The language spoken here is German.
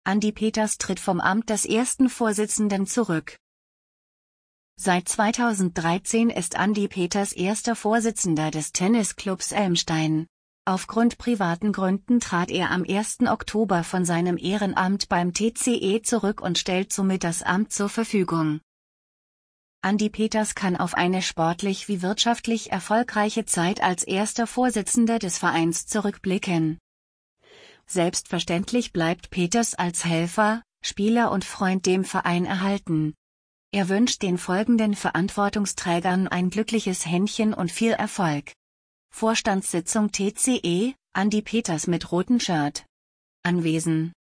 Andi Peters tritt vom Amt des ersten Vorsitzenden zurück. Seit 2013 ist Andi Peters erster Vorsitzender des Tennisclubs Elmstein. Aufgrund privaten Gründen trat er am 1. Oktober von seinem Ehrenamt beim TCE zurück und stellt somit das Amt zur Verfügung. Andi Peters kann auf eine sportlich wie wirtschaftlich erfolgreiche Zeit als erster Vorsitzender des Vereins zurückblicken. Selbstverständlich bleibt Peters als Helfer, Spieler und Freund dem Verein erhalten. Er wünscht den folgenden Verantwortungsträgern ein glückliches Händchen und viel Erfolg. Vorstandssitzung TCE, Andi Peters mit rotem Shirt. Anwesen.